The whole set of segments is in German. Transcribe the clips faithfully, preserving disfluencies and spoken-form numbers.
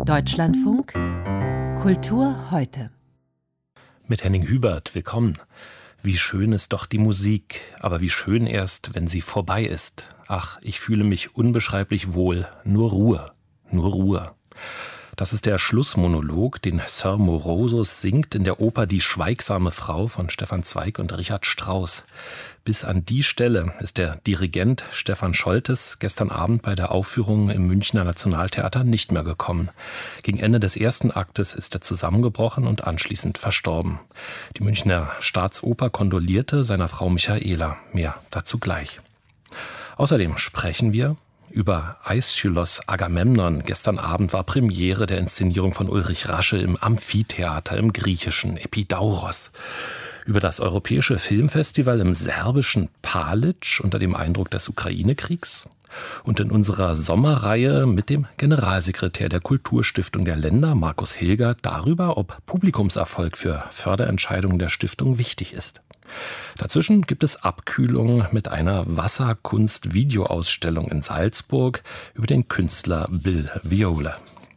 Deutschlandfunk Kultur heute. Mit Henning Hubert, willkommen. Wie schön ist doch die Musik, aber wie schön erst, wenn sie vorbei ist. Ach, ich fühle mich unbeschreiblich wohl. Nur Ruhe, nur Ruhe. Das ist der Schlussmonolog, den Sir Morosus singt in der Oper Die schweigsame Frau von Stefan Zweig und Richard Strauss. Bis an die Stelle ist der Dirigent Stefan Scholtes gestern Abend bei der Aufführung im Münchner Nationaltheater nicht mehr gekommen. Gegen Ende des ersten Aktes ist er zusammengebrochen und anschließend verstorben. Die Münchner Staatsoper kondolierte seiner Frau Michaela. Mehr dazu gleich. Außerdem sprechen wir über Aeschylos Agamemnon. Gestern Abend war Premiere der Inszenierung von Ulrich Rasche im Amphitheater im griechischen Epidauros. Über das Europäische Filmfestival im serbischen Palić unter dem Eindruck des Ukraine-Kriegs. Und in unserer Sommerreihe mit dem Generalsekretär der Kulturstiftung der Länder, Markus Hilger, darüber, ob Publikumserfolg für Förderentscheidungen der Stiftung wichtig ist. Dazwischen gibt es Abkühlung mit einer Wasserkunst-Videoausstellung in Salzburg über den Künstler Bill Viola.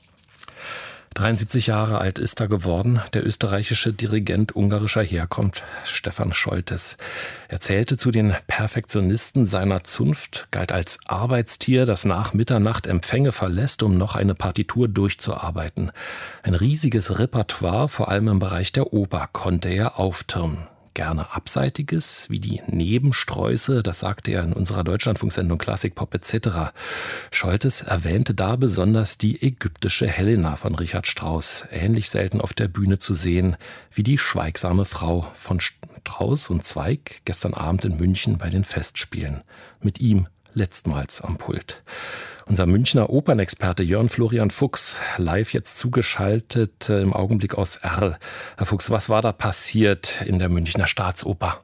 dreiundsiebzig Jahre alt ist er geworden, der österreichische Dirigent ungarischer Herkunft, Stefan Scholtes. Er zählte zu den Perfektionisten seiner Zunft, galt als Arbeitstier, das nach Mitternacht Empfänge verlässt, um noch eine Partitur durchzuarbeiten. Ein riesiges Repertoire, vor allem im Bereich der Oper, konnte er auftürmen. Gerne Abseitiges, wie die Nebensträuße, das sagte er in unserer Deutschlandfunksendung Klassik Pop et cetera. Scholtes erwähnte da besonders die ägyptische Helena von Richard Strauss, ähnlich selten auf der Bühne zu sehen wie die schweigsame Frau von Strauss und Zweig gestern Abend in München bei den Festspielen. Mit ihm letztmals am Pult. Unser Münchner Opernexperte Jörn Florian Fuchs, live jetzt zugeschaltet äh, im Augenblick aus Erl. Herr Fuchs, was war da passiert in der Münchner Staatsoper?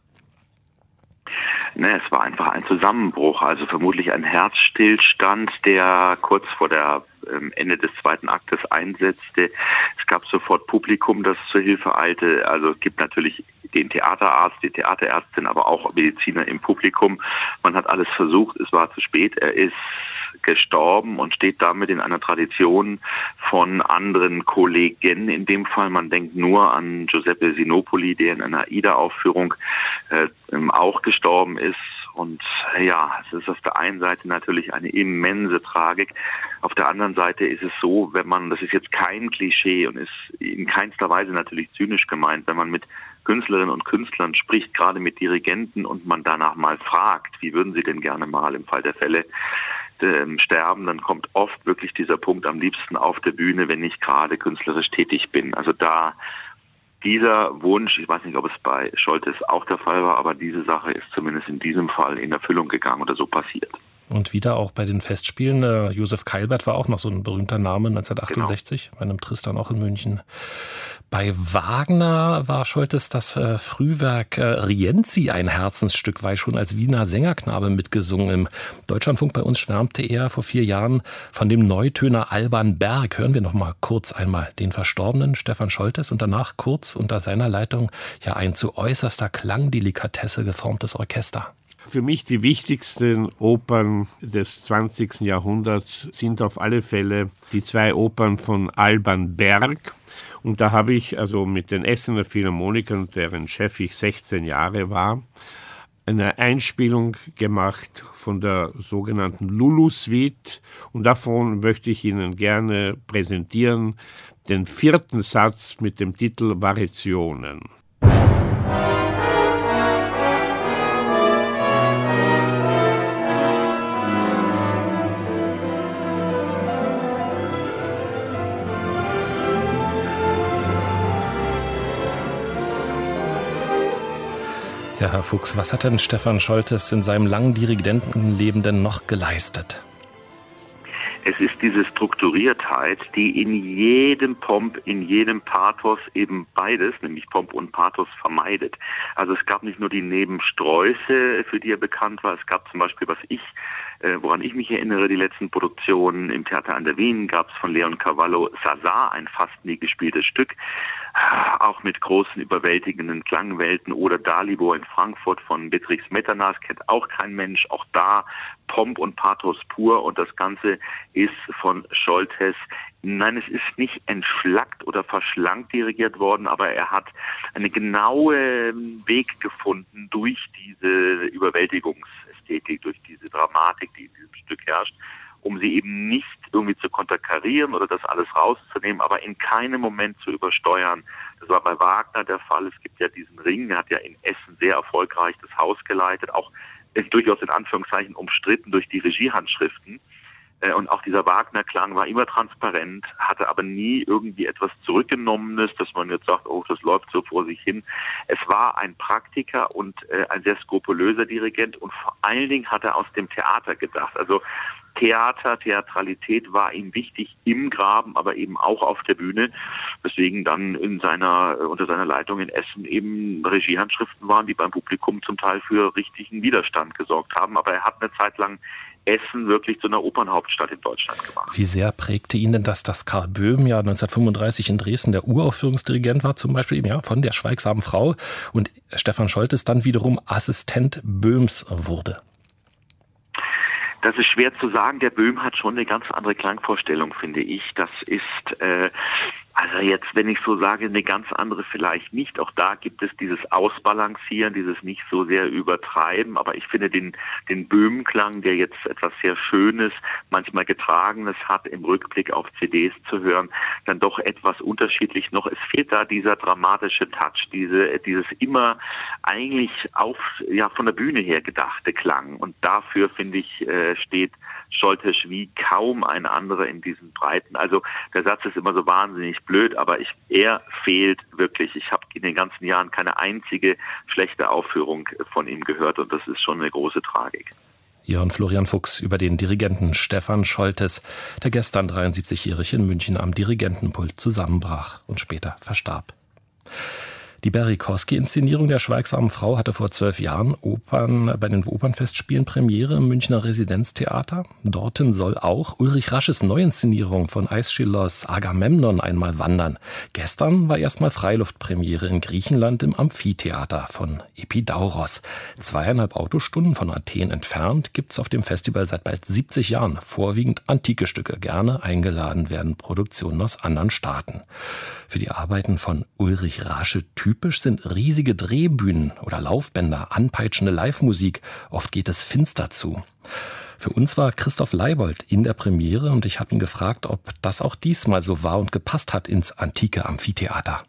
Ne, es war einfach ein Zusammenbruch, also vermutlich ein Herzstillstand, der kurz vor der ähm, Ende des zweiten Aktes einsetzte. Es gab sofort Publikum, das zur Hilfe eilte. Also es gibt natürlich den Theaterarzt, die Theaterärztin, aber auch Mediziner im Publikum. Man hat alles versucht, es war zu spät. Er ist gestorben und steht damit in einer Tradition von anderen Kollegen. In dem Fall, man denkt nur an Giuseppe Sinopoli, der in einer Aida-Aufführung äh, auch gestorben ist. Und ja, es ist auf der einen Seite natürlich eine immense Tragik. Auf der anderen Seite ist es so, wenn man, das ist jetzt kein Klischee und ist in keinster Weise natürlich zynisch gemeint, wenn man mit Künstlerinnen und Künstlern spricht, gerade mit Dirigenten, und man danach mal fragt, wie würden sie denn gerne mal im Fall der Fälle sterben, dann kommt oft wirklich dieser Punkt am liebsten auf der Bühne, wenn ich gerade künstlerisch tätig bin. Also da dieser Wunsch, ich weiß nicht, ob es bei Scholtes auch der Fall war, aber diese Sache ist zumindest in diesem Fall in Erfüllung gegangen oder so passiert. Und wieder auch bei den Festspielen, äh, Josef Keilbert war auch noch so ein berühmter Name, neunzehnhundertachtundsechzig, genau, bei einem Tristan auch in München. Bei Wagner war Scholtes das äh, Frühwerk äh, Rienzi ein Herzensstück, weil schon als Wiener Sängerknabe mitgesungen. Im Deutschlandfunk bei uns schwärmte er vor vier Jahren von dem Neutöner Alban Berg. Hören wir noch mal kurz einmal den verstorbenen Stefan Scholtes und danach kurz unter seiner Leitung ja ein zu äußerster Klangdelikatesse geformtes Orchester. Für mich die wichtigsten Opern des zwanzigsten Jahrhunderts sind auf alle Fälle die zwei Opern von Alban Berg. Und da habe ich also mit den Essener Philharmonikern, deren Chef ich sechzehn Jahre war, eine Einspielung gemacht von der sogenannten Lulu-Suite. Und davon möchte ich Ihnen gerne präsentieren den vierten Satz mit dem Titel Variationen. Ja, Herr Fuchs, was hat denn Stefan Scholtes in seinem langen Dirigentenleben denn noch geleistet? Es ist diese Strukturiertheit, die in jedem Pomp, in jedem Pathos eben beides, nämlich Pomp und Pathos, vermeidet. Also es gab nicht nur die Nebensträuße, für die er bekannt war, es gab zum Beispiel, was ich Äh, woran ich mich erinnere, die letzten Produktionen im Theater an der Wien gab es von Leon Cavallo Sazar, ein fast nie gespieltes Stück, auch mit großen überwältigenden Klangwelten, oder Dalibor in Frankfurt von Beatrix Smetana, das kennt auch kein Mensch, auch da Pomp und Pathos pur, und das Ganze ist von Scholtes, nein, es ist nicht entschlackt oder verschlankt dirigiert worden, aber er hat einen genauen Weg gefunden durch diese Überwältigungsästhetik, durch diese Dramatik, die in diesem Stück herrscht, um sie eben nicht irgendwie zu konterkarieren oder das alles rauszunehmen, aber in keinem Moment zu übersteuern. Das war bei Wagner der Fall. Es gibt ja diesen Ring, er hat ja in Essen sehr erfolgreich das Haus geleitet, auch ist durchaus in Anführungszeichen umstritten durch die Regiehandschriften. Und auch dieser Wagner-Klang war immer transparent, hatte aber nie irgendwie etwas Zurückgenommenes, dass man jetzt sagt, oh, das läuft so vor sich hin. Es war ein Praktiker und äh, ein sehr skrupulöser Dirigent, und vor allen Dingen hat er aus dem Theater gedacht. Also Theater, Theatralität war ihm wichtig im Graben, aber eben auch auf der Bühne, weswegen dann in seiner, unter seiner Leitung in Essen eben Regiehandschriften waren, die beim Publikum zum Teil für richtigen Widerstand gesorgt haben. Aber er hat eine Zeit lang Essen wirklich zu einer Opernhauptstadt in Deutschland gemacht. Wie sehr prägte ihn denn das, dass Karl Böhm ja neunzehnhundertfünfunddreißig in Dresden der Uraufführungsdirigent war, zum Beispiel eben, ja, von der Schweigsamen Frau, und Stefan Scholtes dann wiederum Assistent Böhms wurde? Das ist schwer zu sagen. Der Böhm hat schon eine ganz andere Klangvorstellung, finde ich. Das ist, äh, also jetzt, wenn ich so sage, eine ganz andere vielleicht nicht. Auch da gibt es dieses Ausbalancieren, dieses nicht so sehr übertreiben. Aber ich finde den, den Böhm-Klang, der jetzt etwas sehr Schönes, manchmal Getragenes hat, im Rückblick auf C Ds zu hören, dann doch etwas unterschiedlich noch. Es fehlt da dieser dramatische Touch, diese, dieses immer eigentlich auf, ja, von der Bühne her gedachte Klang. Und dafür, finde ich, äh, steht Scholtes wie kaum ein anderer in diesen Breiten. Also der Satz ist immer so wahnsinnig blöd, aber ich, er fehlt wirklich. Ich habe in den ganzen Jahren keine einzige schlechte Aufführung von ihm gehört, und das ist schon eine große Tragik. Jörn Florian Fuchs über den Dirigenten Stefan Scholtes, der gestern dreiundsiebzigjährig in München am Dirigentenpult zusammenbrach und später verstarb. Die Berikowski-Inszenierung der Schweigsamen Frau hatte vor zwölf Jahren Opern, bei den Opernfestspielen Premiere im Münchner Residenztheater. Dorthin soll auch Ulrich Rasches Neuinszenierung von Aeschylus Agamemnon einmal wandern. Gestern war erstmal Freiluftpremiere in Griechenland im Amphitheater von Epidauros. Zweieinhalb Autostunden von Athen entfernt gibt's auf dem Festival seit bald siebzig Jahren vorwiegend antike Stücke. Gerne eingeladen werden Produktionen aus anderen Staaten. Für die Arbeiten von Ulrich Rasche typisch sind riesige Drehbühnen oder Laufbänder, anpeitschende Live-Musik. Oft geht es finster zu. Für uns war Christoph Leibold in der Premiere, und ich habe ihn gefragt, ob das auch diesmal so war und gepasst hat ins antike Amphitheater.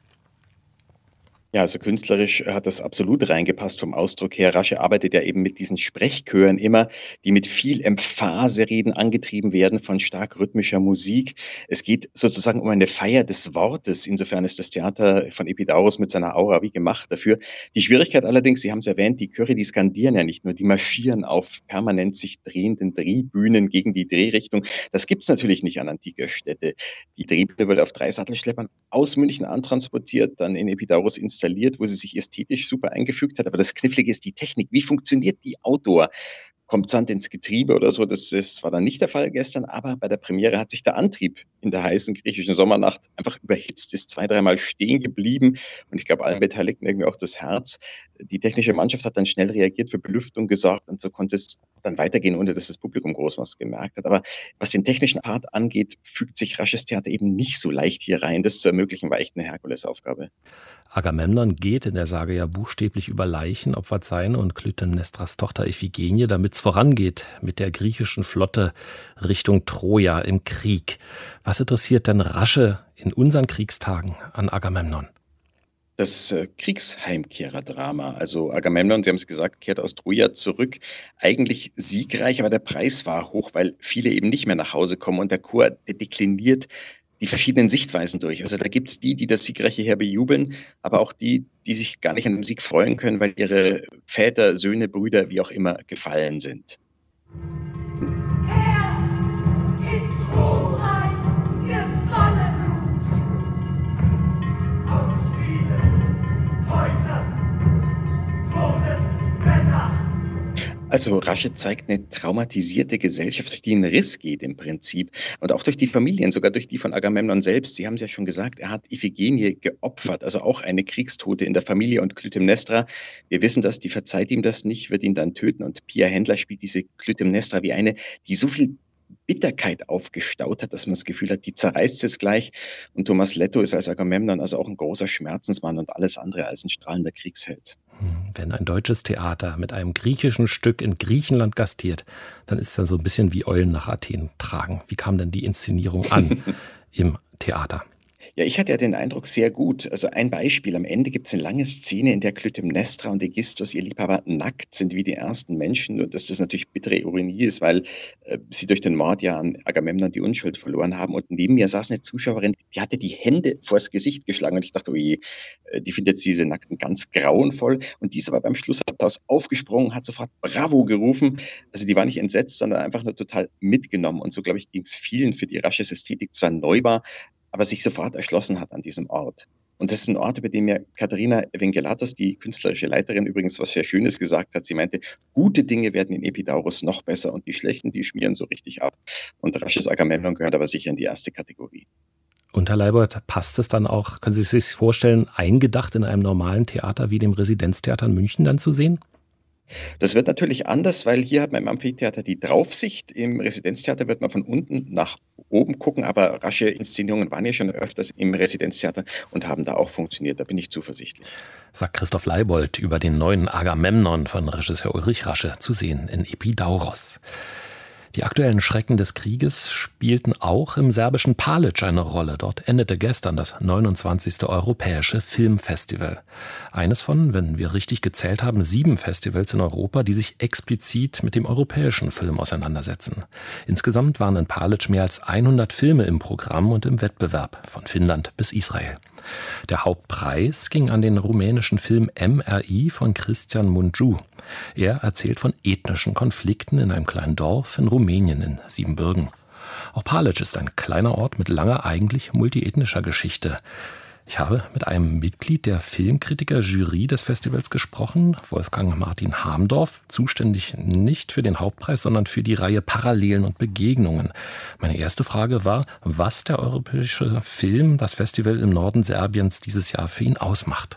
Ja, also künstlerisch hat das absolut reingepasst vom Ausdruck her. Rasche arbeitet ja eben mit diesen Sprechchören immer, die mit viel Emphasereden angetrieben werden von stark rhythmischer Musik. Es geht sozusagen um eine Feier des Wortes. Insofern ist das Theater von Epidauros mit seiner Aura wie gemacht dafür. Die Schwierigkeit allerdings, Sie haben es erwähnt, die Chöre, die skandieren ja nicht nur, die marschieren auf permanent sich drehenden Drehbühnen gegen die Drehrichtung. Das gibt's natürlich nicht an antiker Stätte. Die Drehbühne wird auf drei Sattelschleppern aus München antransportiert, dann in Epidauros installiert, wo sie sich ästhetisch super eingefügt hat. Aber das Knifflige ist die Technik. Wie funktioniert die Outdoor? Kommt Sand ins Getriebe oder so? Das, das war dann nicht der Fall gestern, aber bei der Premiere hat sich der Antrieb in der heißen griechischen Sommernacht einfach überhitzt, ist zwei, dreimal stehen geblieben, und ich glaube, allen Beteiligten irgendwie auch das Herz. Die technische Mannschaft hat dann schnell reagiert, für Belüftung gesorgt, und so konnte es dann weitergehen, ohne dass das Publikum groß was gemerkt hat. Aber was den technischen Part angeht, fügt sich Rasches Theater eben nicht so leicht hier rein. Das zu ermöglichen war echt eine Herkulesaufgabe. Agamemnon geht in der Sage ja buchstäblich über Leichen, opfert seine und Klytämnestras Tochter Iphigenie, damit es vorangeht mit der griechischen Flotte Richtung Troja im Krieg. Was interessiert denn Rasche in unseren Kriegstagen an Agamemnon? Das äh, Kriegsheimkehrer-Drama. Also Agamemnon, Sie haben es gesagt, kehrt aus Troja zurück. Eigentlich siegreich, aber der Preis war hoch, weil viele eben nicht mehr nach Hause kommen. Und der Chor, der dekliniert die verschiedenen Sichtweisen durch. Also da gibt es die, die das siegreiche Heer bejubeln, aber auch die, die sich gar nicht an dem Sieg freuen können, weil ihre Väter, Söhne, Brüder, wie auch immer, gefallen sind. Er ist ruhmreich gefallen. Aus vielen Häusern wurden Männer. Also Also Rasche zeigt eine traumatisierte Gesellschaft, durch die ein Riss geht im Prinzip. Und auch durch die Familien, sogar durch die von Agamemnon selbst. Sie haben es ja schon gesagt, er hat Iphigenie geopfert, also auch eine Kriegstote in der Familie. Und Clytemnestra, wir wissen das, die verzeiht ihm das nicht, wird ihn dann töten. Und Pia Händler spielt diese Clytemnestra wie eine, die so viel Bitterkeit aufgestaut hat, dass man das Gefühl hat, die zerreißt jetzt gleich. Und Thomas Letto ist als Agamemnon also auch ein großer Schmerzensmann und alles andere als ein strahlender Kriegsheld. Wenn ein deutsches Theater mit einem griechischen Stück in Griechenland gastiert, dann ist das so ein bisschen wie Eulen nach Athen tragen. Wie kam denn die Inszenierung an im Theater? Ja, ich hatte ja den Eindruck, sehr gut. Also ein Beispiel, am Ende gibt es eine lange Szene, in der Clytemnestra und Ägisthos, ihr Liebhaber, nackt sind wie die ersten Menschen. Und dass das natürlich bittere Ironie ist, weil äh, sie durch den Mord ja an Agamemnon die Unschuld verloren haben. Und neben mir saß eine Zuschauerin, die hatte die Hände vors Gesicht geschlagen. Und ich dachte, oh je, die findet jetzt diese Nackten ganz grauenvoll. Und die ist aber beim Schlussapplaus aufgesprungen, hat sofort Bravo gerufen. Also die war nicht entsetzt, sondern einfach nur total mitgenommen. Und so, glaube ich, ging es vielen, für die Rasches Ästhetik zwar neu war, aber sich sofort erschlossen hat an diesem Ort. Und das ist ein Ort, über den mir Katharina Evangelatos, die künstlerische Leiterin, übrigens was sehr Schönes gesagt hat. Sie meinte, gute Dinge werden in Epidaurus noch besser und die schlechten, die schmieren so richtig ab. Und Rasches Agamemnon gehört aber sicher in die erste Kategorie. Und Herr Leibold, passt es dann auch, können Sie sich vorstellen, eingedacht in einem normalen Theater wie dem Residenztheater in München dann zu sehen? Das wird natürlich anders, weil hier hat man im Amphitheater die Draufsicht. Im Residenztheater wird man von unten nach oben gucken, aber rasche Inszenierungen waren ja schon öfters im Residenztheater und haben da auch funktioniert. Da bin ich zuversichtlich. Sagt Christoph Leibold über den neuen Agamemnon von Regisseur Ulrich Rasche, zu sehen in Epidauros. Die aktuellen Schrecken des Krieges spielten auch im serbischen Palić eine Rolle. Dort endete gestern das neunundzwanzigste Europäische Filmfestival. Eines von, wenn wir richtig gezählt haben, sieben Festivals in Europa, die sich explizit mit dem europäischen Film auseinandersetzen. Insgesamt waren in Palić mehr als hundert Filme im Programm und im Wettbewerb, von Finnland bis Israel. Der Hauptpreis ging an den rumänischen Film M R I von Cristian Mungiu. Er erzählt von ethnischen Konflikten in einem kleinen Dorf in Rumänien in Siebenbürgen. Auch Palić ist ein kleiner Ort mit langer, eigentlich multiethnischer Geschichte. Ich habe mit einem Mitglied der Filmkritiker-Jury des Festivals gesprochen, Wolfgang Martin Hamdorf, zuständig nicht für den Hauptpreis, sondern für die Reihe Parallelen und Begegnungen. Meine erste Frage war, was der europäische Film, das Festival im Norden Serbiens dieses Jahr für ihn ausmacht.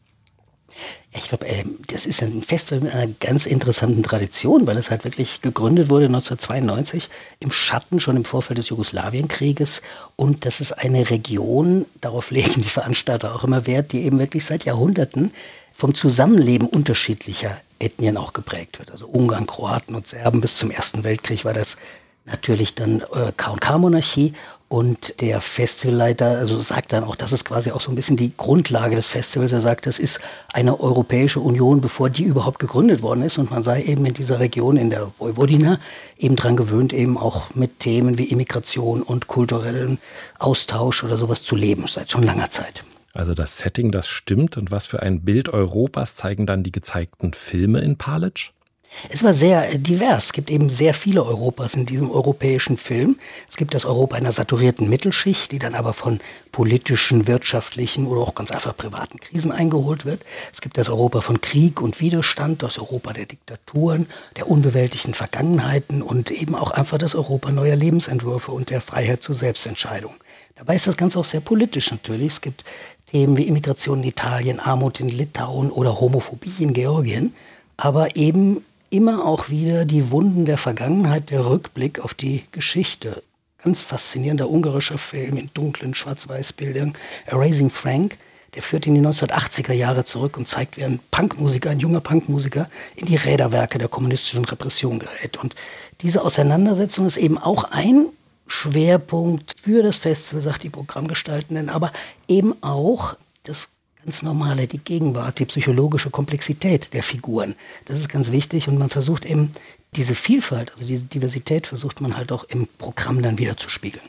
Ich glaube, das ist ein Festival mit einer ganz interessanten Tradition, weil es halt wirklich gegründet wurde neunzehnhundertzweiundneunzig im Schatten, schon im Vorfeld des Jugoslawienkrieges. Und das ist eine Region, darauf legen die Veranstalter auch immer Wert, die eben wirklich seit Jahrhunderten vom Zusammenleben unterschiedlicher Ethnien auch geprägt wird. Also Ungarn, Kroaten und Serben bis zum Ersten Weltkrieg war das natürlich dann äh, K und K-Monarchie. Und der Festivalleiter also sagt dann auch, das ist quasi auch so ein bisschen die Grundlage des Festivals. Er sagt, das ist eine Europäische Union, bevor die überhaupt gegründet worden ist. Und man sei eben in dieser Region, in der Vojvodina, eben dran gewöhnt, eben auch mit Themen wie Immigration und kulturellen Austausch oder sowas zu leben, seit schon langer Zeit. Also das Setting, das stimmt. Und was für ein Bild Europas zeigen dann die gezeigten Filme in Palić? Es war sehr divers. Es gibt eben sehr viele Europas in diesem europäischen Film. Es gibt das Europa einer saturierten Mittelschicht, die dann aber von politischen, wirtschaftlichen oder auch ganz einfach privaten Krisen eingeholt wird. Es gibt das Europa von Krieg und Widerstand, das Europa der Diktaturen, der unbewältigten Vergangenheiten und eben auch einfach das Europa neuer Lebensentwürfe und der Freiheit zur Selbstentscheidung. Dabei ist das Ganze auch sehr politisch natürlich. Es gibt Themen wie Immigration in Italien, Armut in Litauen oder Homophobie in Georgien, aber eben immer auch wieder die Wunden der Vergangenheit, der Rückblick auf die Geschichte. Ganz faszinierender ungarischer Film in dunklen Schwarz-Weiß-Bildern. Erasing Frank, der führt in die neunzehnhundertachtziger Jahre zurück und zeigt, wie ein Punkmusiker, ein junger Punkmusiker in die Räderwerke der kommunistischen Repression gerät. Und diese Auseinandersetzung ist eben auch ein Schwerpunkt für das Festival, sagt die Programmgestaltenden, aber eben auch das ganz normale, die Gegenwart, die psychologische Komplexität der Figuren. Das ist ganz wichtig und man versucht eben diese Vielfalt, also diese Diversität versucht man halt auch im Programm dann wieder zu spiegeln.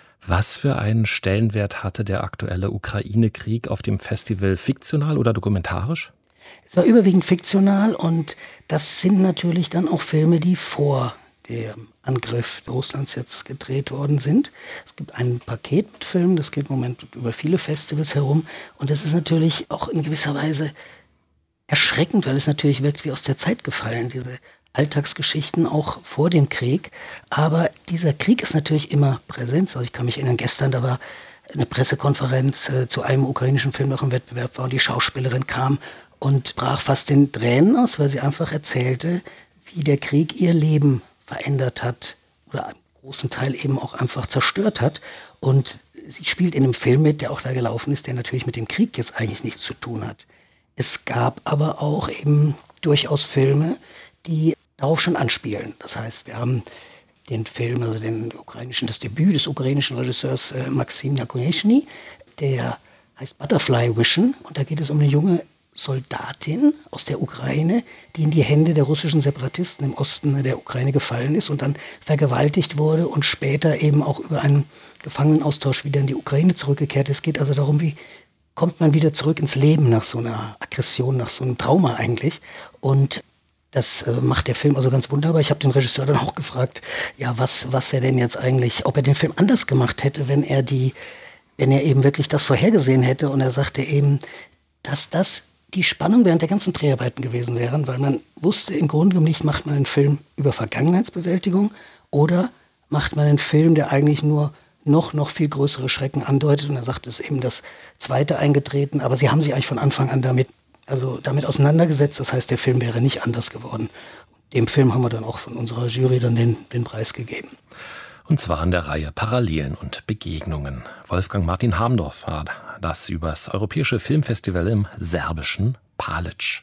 Was für einen Stellenwert hatte der aktuelle Ukraine-Krieg auf dem Festival, fiktional oder dokumentarisch? Es war überwiegend fiktional und das sind natürlich dann auch Filme, die vor dem Angriff Russlands jetzt gedreht worden sind. Es gibt ein Paket mit Filmen, das geht im Moment über viele Festivals herum und das ist natürlich auch in gewisser Weise erschreckend, weil es natürlich wirkt wie aus der Zeit gefallen, diese Alltagsgeschichten auch vor dem Krieg. Aber dieser Krieg ist natürlich immer präsent. Also ich kann mich erinnern, gestern, da war eine Pressekonferenz äh, zu einem ukrainischen Film noch im Wettbewerb war und die Schauspielerin kam und brach fast in Tränen aus, weil sie einfach erzählte, wie der Krieg ihr Leben verändert hat oder einen großen Teil eben auch einfach zerstört hat. Und sie spielt in einem Film mit, der auch da gelaufen ist, der natürlich mit dem Krieg jetzt eigentlich nichts zu tun hat. Es gab aber auch eben durchaus Filme, die darauf schon anspielen. Das heißt, wir haben den Film, also den ukrainischen, das Debüt des ukrainischen Regisseurs äh, Maxim Yakunechny, der heißt Butterfly Vision, und da geht es um eine junge Soldatin aus der Ukraine, die in die Hände der russischen Separatisten im Osten der Ukraine gefallen ist und dann vergewaltigt wurde und später eben auch über einen Gefangenenaustausch wieder in die Ukraine zurückgekehrt ist. Es geht also darum, wie kommt man wieder zurück ins Leben nach so einer Aggression, nach so einem Trauma eigentlich. Und das äh, macht der Film also ganz wunderbar. Ich habe den Regisseur dann auch gefragt, ja, was, was er denn jetzt eigentlich, ob er den Film anders gemacht hätte, wenn er die, wenn er eben wirklich das vorhergesehen hätte. Und er sagte eben, dass das die Spannung während der ganzen Dreharbeiten gewesen wären, weil man wusste im Grunde genommen nicht, macht man einen Film über Vergangenheitsbewältigung oder macht man einen Film, der eigentlich nur noch, noch viel größere Schrecken andeutet. Und er sagt, es ist eben das zweite eingetreten, aber sie haben sich eigentlich von Anfang an damit, also damit auseinandergesetzt. Das heißt, der Film wäre nicht anders geworden. Dem Film haben wir dann auch von unserer Jury dann den, den Preis gegeben. Und zwar in der Reihe Parallelen und Begegnungen. Wolfgang Martin Hamdorf war das übers Europäische Filmfestival im serbischen Palić.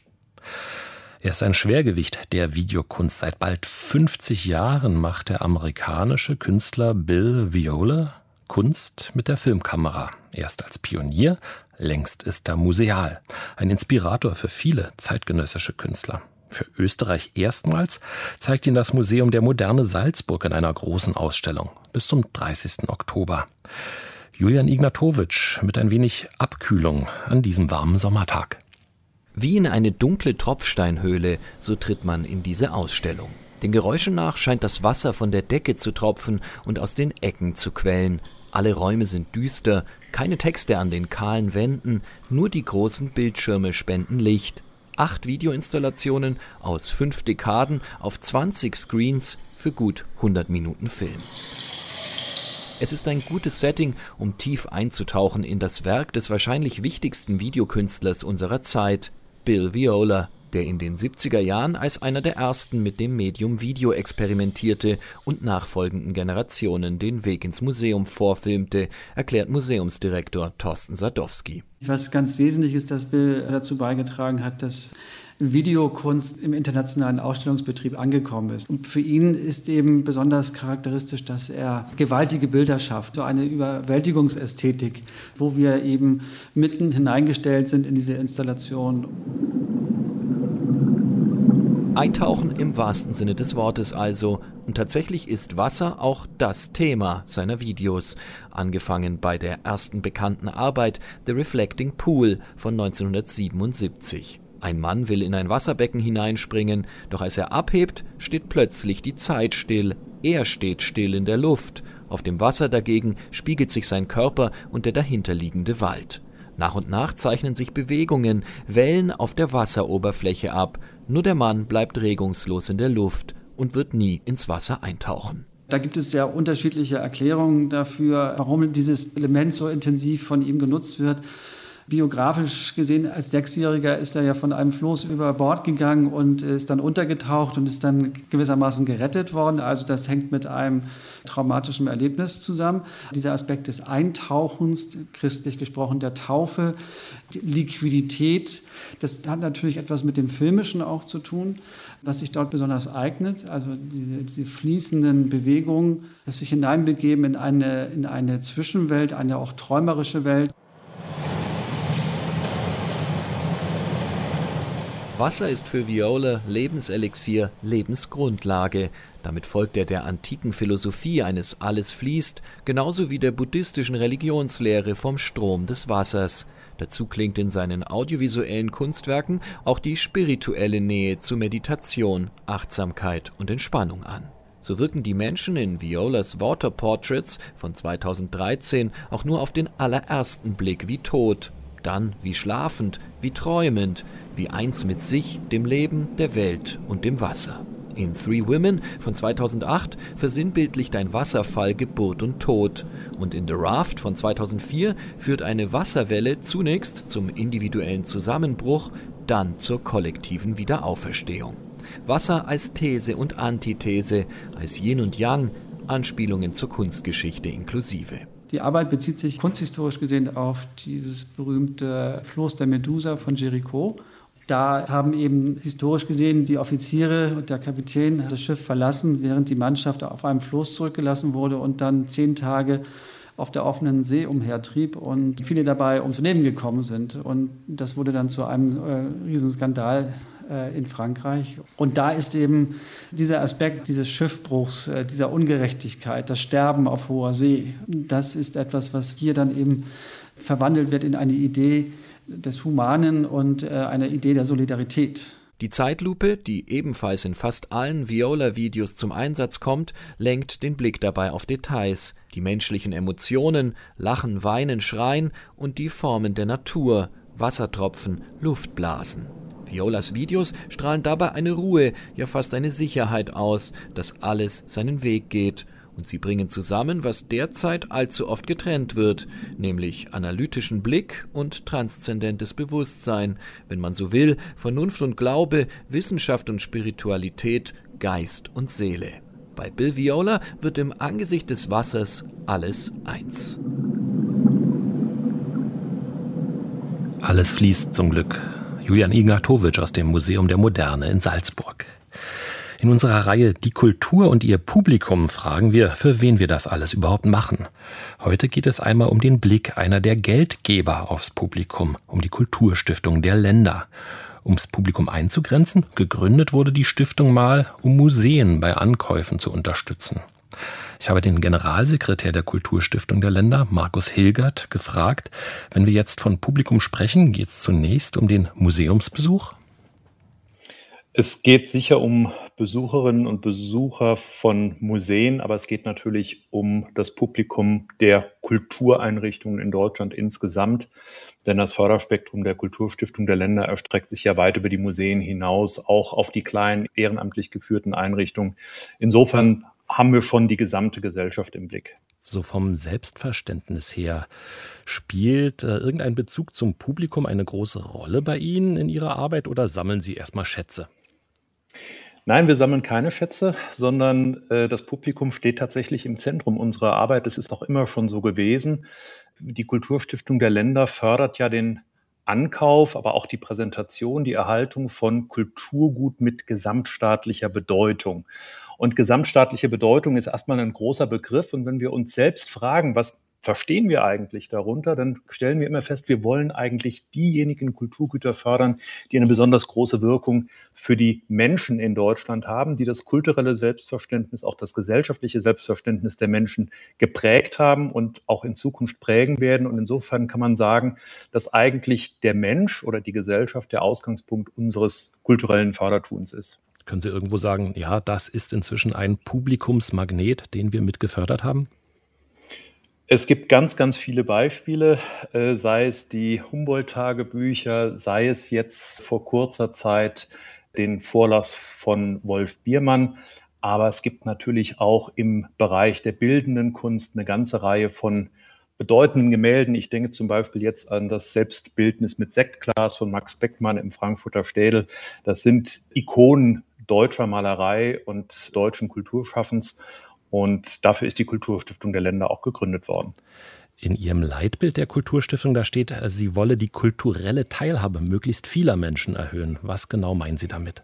Er ist ein Schwergewicht der Videokunst. Seit bald fünfzig Jahren macht der amerikanische Künstler Bill Viola Kunst mit der Filmkamera. Erst als Pionier, längst ist er museal. Ein Inspirator für viele zeitgenössische Künstler. Für Österreich erstmals zeigt ihn das Museum der Moderne Salzburg in einer großen Ausstellung bis zum dreißigsten Oktober. Julian Ignatowitsch mit ein wenig Abkühlung an diesem warmen Sommertag. Wie in eine dunkle Tropfsteinhöhle, so tritt man in diese Ausstellung. Den Geräuschen nach scheint das Wasser von der Decke zu tropfen und aus den Ecken zu quellen. Alle Räume sind düster, keine Texte an den kahlen Wänden, nur die großen Bildschirme spenden Licht. Acht Videoinstallationen aus fünf Dekaden auf zwanzig Screens für gut hundert Minuten Film. Es ist ein gutes Setting, um tief einzutauchen in das Werk des wahrscheinlich wichtigsten Videokünstlers unserer Zeit, Bill Viola, der in den siebziger Jahren als einer der ersten mit dem Medium Video experimentierte und nachfolgenden Generationen den Weg ins Museum vorfilmte, erklärt Museumsdirektor Thorsten Sadowski. Was ganz wesentlich ist, dass Bill dazu beigetragen hat, dass Videokunst im internationalen Ausstellungsbetrieb angekommen ist. Und für ihn ist eben besonders charakteristisch, dass er gewaltige Bilder schafft, so eine Überwältigungsästhetik, wo wir eben mitten hineingestellt sind in diese Installation. Eintauchen im wahrsten Sinne des Wortes also. Und tatsächlich ist Wasser auch das Thema seiner Videos. Angefangen bei der ersten bekannten Arbeit The Reflecting Pool von neunzehnhundertsiebenundsiebzig. Ein Mann will in ein Wasserbecken hineinspringen, doch als er abhebt, steht plötzlich die Zeit still. Er steht still in der Luft. Auf dem Wasser dagegen spiegelt sich sein Körper und der dahinterliegende Wald. Nach und nach zeichnen sich Bewegungen, Wellen auf der Wasseroberfläche ab. Nur der Mann bleibt regungslos in der Luft und wird nie ins Wasser eintauchen. Da gibt es sehr unterschiedliche Erklärungen dafür, warum dieses Element so intensiv von ihm genutzt wird. Biografisch gesehen, als Sechsjähriger ist er ja von einem Floß über Bord gegangen und ist dann untergetaucht und ist dann gewissermaßen gerettet worden. Also das hängt mit einem traumatischen Erlebnis zusammen. Dieser Aspekt des Eintauchens, christlich gesprochen der Taufe, die Liquidität, das hat natürlich etwas mit dem Filmischen auch zu tun, was sich dort besonders eignet. Also diese, diese fließenden Bewegungen, das sich hineinbegeben in eine, in eine Zwischenwelt, eine auch träumerische Welt. Wasser ist für Viola Lebenselixier, Lebensgrundlage. Damit folgt er der antiken Philosophie eines Alles fließt, genauso wie der buddhistischen Religionslehre vom Strom des Wassers. Dazu klingt in seinen audiovisuellen Kunstwerken auch die spirituelle Nähe zu Meditation, Achtsamkeit und Entspannung an. So wirken die Menschen in Violas Water Portraits von zweitausenddreizehn auch nur auf den allerersten Blick wie tot, dann wie schlafend, wie träumend, wie eins mit sich, dem Leben, der Welt und dem Wasser. In Three Women von zweitausendacht versinnbildlicht ein Wasserfall Geburt und Tod. Und in The Raft von zweitausendvier führt eine Wasserwelle zunächst zum individuellen Zusammenbruch, dann zur kollektiven Wiederauferstehung. Wasser als These und Antithese, als Yin und Yang, Anspielungen zur Kunstgeschichte inklusive. Die Arbeit bezieht sich kunsthistorisch gesehen auf dieses berühmte Floß der Medusa von Jericho. Da haben eben historisch gesehen die Offiziere und der Kapitän das Schiff verlassen, während die Mannschaft auf einem Floß zurückgelassen wurde und dann zehn Tage auf der offenen See umhertrieb und viele dabei ums Leben gekommen sind. Und das wurde dann zu einem äh, Riesenskandal äh, in Frankreich. Und da ist eben dieser Aspekt dieses Schiffbruchs, äh, dieser Ungerechtigkeit, das Sterben auf hoher See, das ist etwas, was hier dann eben verwandelt wird in eine Idee des Humanen und äh, eine Idee der Solidarität. Die Zeitlupe, die ebenfalls in fast allen Viola-Videos zum Einsatz kommt, lenkt den Blick dabei auf Details, die menschlichen Emotionen, Lachen, Weinen, Schreien und die Formen der Natur, Wassertropfen, Luftblasen. Violas Videos strahlen dabei eine Ruhe, ja fast eine Sicherheit aus, dass alles seinen Weg geht. Und sie bringen zusammen, was derzeit allzu oft getrennt wird, nämlich analytischen Blick und transzendentes Bewusstsein, wenn man so will, Vernunft und Glaube, Wissenschaft und Spiritualität, Geist und Seele. Bei Bill Viola wird im Angesicht des Wassers alles eins. Alles fließt zum Glück. Julian Ignatowicz aus dem Museum der Moderne in Salzburg. In unserer Reihe Die Kultur und ihr Publikum fragen wir, für wen wir das alles überhaupt machen. Heute geht es einmal um den Blick einer der Geldgeber aufs Publikum, um die Kulturstiftung der Länder. Ums Publikum einzugrenzen, gegründet wurde die Stiftung mal, um Museen bei Ankäufen zu unterstützen. Ich habe den Generalsekretär der Kulturstiftung der Länder, Markus Hilgert, gefragt, wenn wir jetzt von Publikum sprechen, geht es zunächst um den Museumsbesuch? Es geht sicher um Besucherinnen und Besucher von Museen, aber es geht natürlich um das Publikum der Kultureinrichtungen in Deutschland insgesamt. Denn das Förderspektrum der Kulturstiftung der Länder erstreckt sich ja weit über die Museen hinaus, auch auf die kleinen ehrenamtlich geführten Einrichtungen. Insofern haben wir schon die gesamte Gesellschaft im Blick. So vom Selbstverständnis her, spielt äh, irgendein Bezug zum Publikum eine große Rolle bei Ihnen in Ihrer Arbeit oder sammeln Sie erstmal Schätze? Nein, wir sammeln keine Schätze, sondern äh, das Publikum steht tatsächlich im Zentrum unserer Arbeit. Es ist auch immer schon so gewesen. Die Kulturstiftung der Länder fördert ja den Ankauf, aber auch die Präsentation, die Erhaltung von Kulturgut mit gesamtstaatlicher Bedeutung. Und gesamtstaatliche Bedeutung ist erstmal ein großer Begriff. Und wenn wir uns selbst fragen, was verstehen wir eigentlich darunter, dann stellen wir immer fest, wir wollen eigentlich diejenigen Kulturgüter fördern, die eine besonders große Wirkung für die Menschen in Deutschland haben, die das kulturelle Selbstverständnis, auch das gesellschaftliche Selbstverständnis der Menschen geprägt haben und auch in Zukunft prägen werden. Und insofern kann man sagen, dass eigentlich der Mensch oder die Gesellschaft der Ausgangspunkt unseres kulturellen Fördertuns ist. Können Sie irgendwo sagen, ja, das ist inzwischen ein Publikumsmagnet, den wir mit gefördert haben? Es gibt ganz, ganz viele Beispiele, äh, sei es die Humboldt-Tagebücher, sei es jetzt vor kurzer Zeit den Vorlass von Wolf Biermann. Aber es gibt natürlich auch im Bereich der bildenden Kunst eine ganze Reihe von bedeutenden Gemälden. Ich denke zum Beispiel jetzt an das Selbstbildnis mit Sektglas von Max Beckmann im Frankfurter Städel. Das sind Ikonen deutscher Malerei und deutschen Kulturschaffens. Und dafür ist die Kulturstiftung der Länder auch gegründet worden. In Ihrem Leitbild der Kulturstiftung, da steht, sie wolle die kulturelle Teilhabe möglichst vieler Menschen erhöhen. Was genau meinen Sie damit?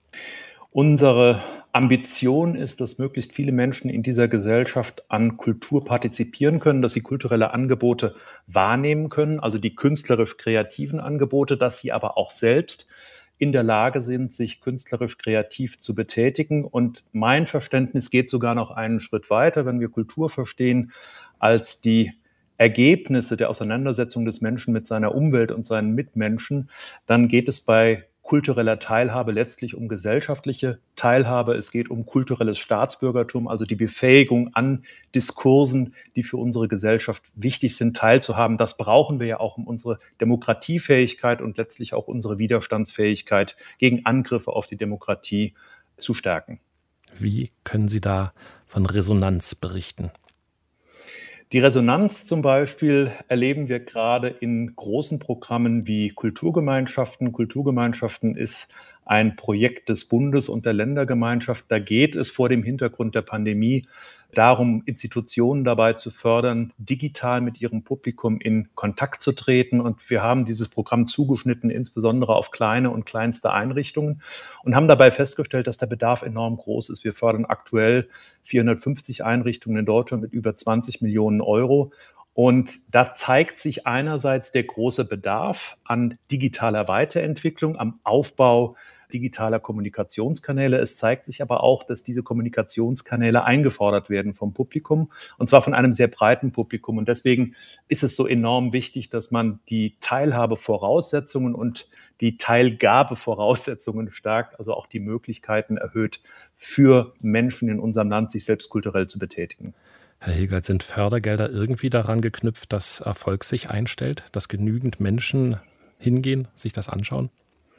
Unsere Ambition ist, dass möglichst viele Menschen in dieser Gesellschaft an Kultur partizipieren können, dass sie kulturelle Angebote wahrnehmen können, also die künstlerisch-kreativen Angebote, dass sie aber auch selbst in der Lage sind, sich künstlerisch kreativ zu betätigen. Und mein Verständnis geht sogar noch einen Schritt weiter, wenn wir Kultur verstehen als die Ergebnisse der Auseinandersetzung des Menschen mit seiner Umwelt und seinen Mitmenschen, dann geht es bei kultureller Teilhabe letztlich um gesellschaftliche Teilhabe. Es geht um kulturelles Staatsbürgertum, also die Befähigung an Diskursen, die für unsere Gesellschaft wichtig sind, teilzuhaben. Das brauchen wir ja auch, um unsere Demokratiefähigkeit und letztlich auch unsere Widerstandsfähigkeit gegen Angriffe auf die Demokratie zu stärken. Wie können Sie da von Resonanz berichten? Die Resonanz zum Beispiel erleben wir gerade in großen Programmen wie Kulturgemeinschaften. Kulturgemeinschaften ist ein Projekt des Bundes und der Ländergemeinschaft. Da geht es vor dem Hintergrund der Pandemie darum, Institutionen dabei zu fördern, digital mit ihrem Publikum in Kontakt zu treten. Und wir haben dieses Programm zugeschnitten, insbesondere auf kleine und kleinste Einrichtungen, und haben dabei festgestellt, dass der Bedarf enorm groß ist. Wir fördern aktuell vierhundertfünfzig Einrichtungen in Deutschland mit über zwanzig Millionen Euro. Und da zeigt sich einerseits der große Bedarf an digitaler Weiterentwicklung, am Aufbau digitaler Kommunikationskanäle. Es zeigt sich aber auch, dass diese Kommunikationskanäle eingefordert werden vom Publikum, und zwar von einem sehr breiten Publikum. Und deswegen ist es so enorm wichtig, dass man die Teilhabevoraussetzungen und die Teilgabevoraussetzungen stärkt, also auch die Möglichkeiten erhöht, für Menschen in unserem Land sich selbst kulturell zu betätigen. Herr Hilgert, sind Fördergelder irgendwie daran geknüpft, dass Erfolg sich einstellt, dass genügend Menschen hingehen, sich das anschauen?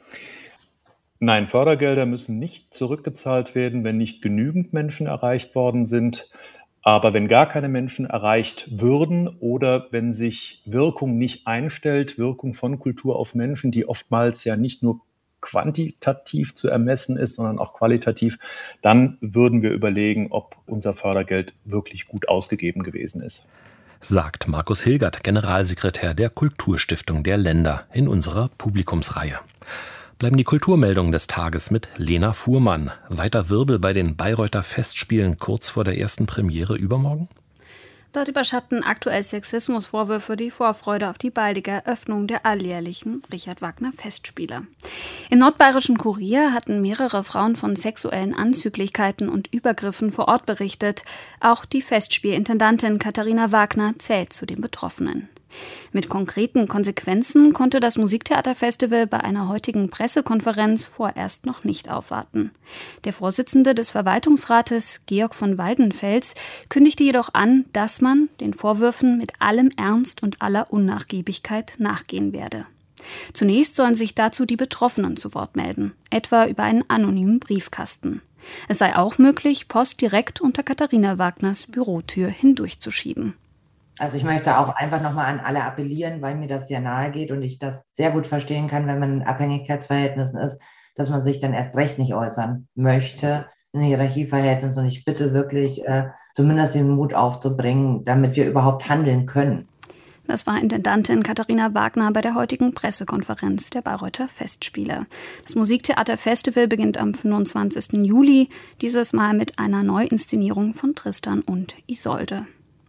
Nein, Fördergelder müssen nicht zurückgezahlt werden, wenn nicht genügend Menschen erreicht worden sind. Aber wenn gar keine Menschen erreicht würden oder wenn sich Wirkung nicht einstellt, Wirkung von Kultur auf Menschen, die oftmals ja nicht nur quantitativ zu ermessen ist, sondern auch qualitativ, dann würden wir überlegen, ob unser Fördergeld wirklich gut ausgegeben gewesen ist. Sagt Markus Hilgert, Generalsekretär der Kulturstiftung der Länder, in unserer Publikumsreihe. Bleiben die Kulturmeldungen des Tages mit Lena Fuhrmann. Weiter Wirbel bei den Bayreuther Festspielen kurz vor der ersten Premiere übermorgen? Dort überschatten aktuell Sexismusvorwürfe die Vorfreude auf die baldige Eröffnung der alljährlichen Richard Wagner Festspiele. Im Nordbayerischen Kurier hatten mehrere Frauen von sexuellen Anzüglichkeiten und Übergriffen vor Ort berichtet. Auch die Festspielintendantin Katharina Wagner zählt zu den Betroffenen. Mit konkreten Konsequenzen konnte das Musiktheaterfestival bei einer heutigen Pressekonferenz vorerst noch nicht aufwarten. Der Vorsitzende des Verwaltungsrates, Georg von Waldenfels, kündigte jedoch an, dass man den Vorwürfen mit allem Ernst und aller Unnachgiebigkeit nachgehen werde. Zunächst sollen sich dazu die Betroffenen zu Wort melden, etwa über einen anonymen Briefkasten. Es sei auch möglich, Post direkt unter Katharina Wagners Bürotür hindurchzuschieben. Also ich möchte auch einfach nochmal an alle appellieren, weil mir das sehr nahe geht und ich das sehr gut verstehen kann, wenn man in Abhängigkeitsverhältnissen ist, dass man sich dann erst recht nicht äußern möchte in Hierarchieverhältnissen. Und ich bitte wirklich, äh, zumindest den Mut aufzubringen, damit wir überhaupt handeln können. Das war Intendantin Katharina Wagner bei der heutigen Pressekonferenz der Bayreuther Festspiele. Das Musiktheaterfestival beginnt am fünfundzwanzigsten Juli, dieses Mal mit einer Neuinszenierung von Tristan und Isolde.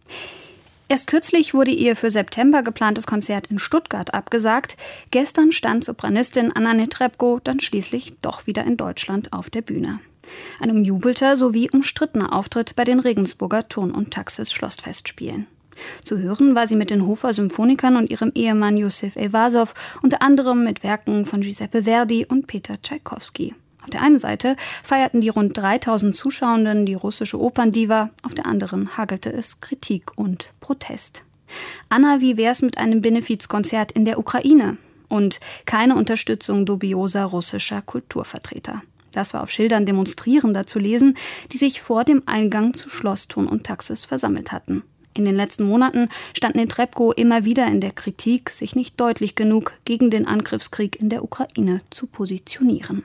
Erst kürzlich wurde ihr für September geplantes Konzert in Stuttgart abgesagt. Gestern stand Sopranistin Anna Netrebko dann schließlich doch wieder in Deutschland auf der Bühne. Ein umjubelter sowie umstrittener Auftritt bei den Regensburger Turn- und Taxis-Schlossfestspielen. Zu hören war sie mit den Hofer Symphonikern und ihrem Ehemann Josef Eyvazov, unter anderem mit Werken von Giuseppe Verdi und Peter Tschaikowski. Auf der einen Seite feierten die rund dreitausend Zuschauenden die russische Operndiva, auf der anderen hagelte es Kritik und Protest. Anna, wie wär's mit einem Benefizkonzert in der Ukraine? Und keine Unterstützung dubioser russischer Kulturvertreter. Das war auf Schildern Demonstrierender zu lesen, die sich vor dem Eingang zu Schloss Turn und Taxis versammelt hatten. In den letzten Monaten stand Netrebko immer wieder in der Kritik, sich nicht deutlich genug gegen den Angriffskrieg in der Ukraine zu positionieren.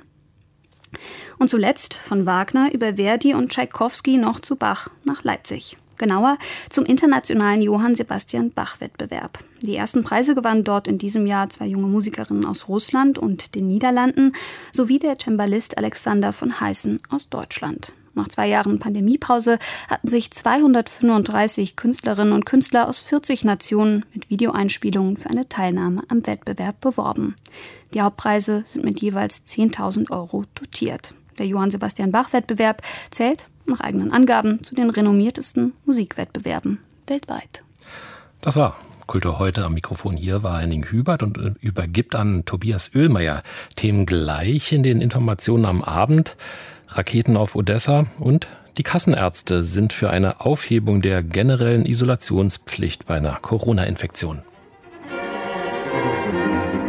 Und zuletzt von Wagner über Verdi und Tschaikowski noch zu Bach nach Leipzig. Genauer zum internationalen Johann Sebastian Bach-Wettbewerb. Die ersten Preise gewannen dort in diesem Jahr zwei junge Musikerinnen aus Russland und den Niederlanden sowie der Cembalist Alexander von Heißen aus Deutschland. Nach zwei Jahren Pandemiepause hatten sich zweihundertfünfunddreißig Künstlerinnen und Künstler aus vierzig Nationen mit Videoeinspielungen für eine Teilnahme am Wettbewerb beworben. Die Hauptpreise sind mit jeweils zehntausend Euro dotiert. Der Johann Sebastian Bach-Wettbewerb zählt nach eigenen Angaben zu den renommiertesten Musikwettbewerben weltweit. Das war Kultur heute. Am Mikrofon hier war Henning Hubert und übergibt an Tobias Oehlmeier. Themen gleich in den Informationen am Abend. Raketen auf Odessa und die Kassenärzte sind für eine Aufhebung der generellen Isolationspflicht bei einer Corona-Infektion.